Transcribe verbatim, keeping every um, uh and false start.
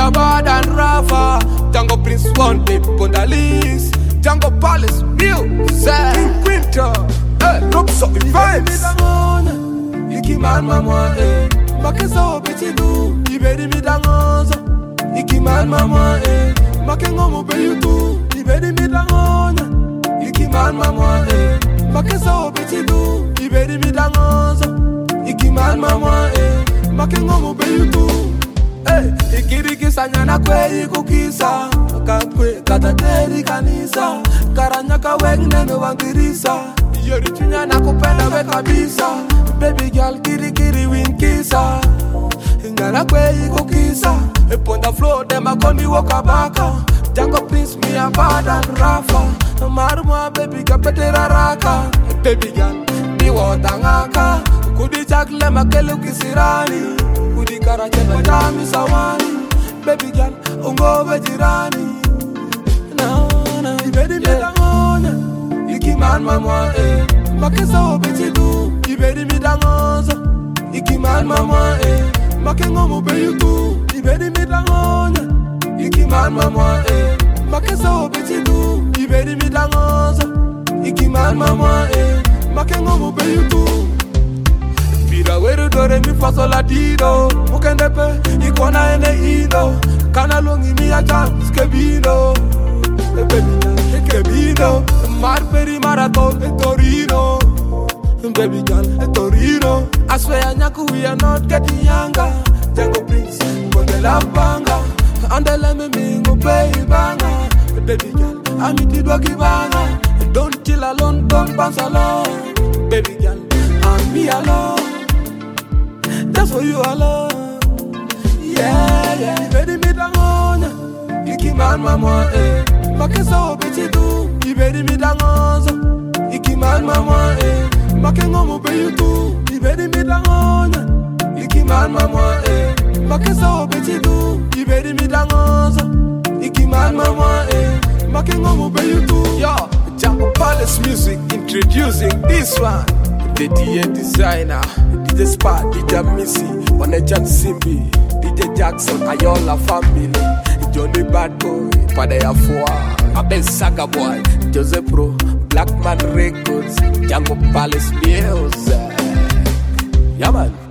are bad and Rafa. Django Prince one, baby, on the list. Django Palace, music. King Quinto, eh, look so vibes. Iki man mama, eh. Makesa obetilu, ibedi mi dangoza. Iki man mama, eh. Makengo mo be yutu, ibedi mi dangoza. Iki man mama, eh. Makesa obetilu, ibedi mi dangoza. Iki man mama, eh. Makengo mo be yutu. Eh, ikiriki sanyana kwe ikukisa. Kakwe katateri kanisa. Karanyaka wegne no wangirisa. Yori chunya na kupenda we kabisa. Baby girl kiri kiri winkisa. Ingana kwe ikukisa. Eponda flow dem akoni wakabaka. Django Prince me a bad and Rafa. Maruma baby kapetera raka. Baby girl ni wotangaka. Kudi chakle makele kisirani. Kudi karache badami sawani. Baby girl ungo vejirani. No no ibedi midangona. Iki man mama eh. Makesa obetilu ibedi midangoza. Iki man mama eh. Makengo mo be yutu ibedi midangona. Iki man mama eh. Makesa obetilu ibedi midangoza. Iki man mama eh. Makengo mo be yutu. Pira weru dore mi faso latido. Mukendepe ikona ene ino. Kana longi mi acha skebino. Baby skebino. Marperi marathon e Torino. Baby girl e Torino. I swear nyaku we are not getting younger. Django Prince konde la banga. Andele me mingo play banga. Baby girl I'm it doggy banga. Don't chill alone, don't bounce alone. Baby girl I'm me alone. That's for you alone. Yeah, yeah. Ibedi mi dangonya. Iki man mama eh. Makesa obetilu. Ibedi mi dangoza. Iki man mama eh. Makengo mo be yutu. Ibedi mi dangonya. Iki man mama eh. Makesa obetilu. Ibedi mi dangoza. Iki man mama eh. Makengo mo be yutu. Yo, Django Palace Music introducing this one. The D J designer, D J Spa, D J Missy, Onejan Simbi, D J Jackson, Ayola family, Johnny Bad Boy, Padea Foa, Abel Saga Boy, Joseph Pro, Blackman Records, Django Palace Music. Yeah man.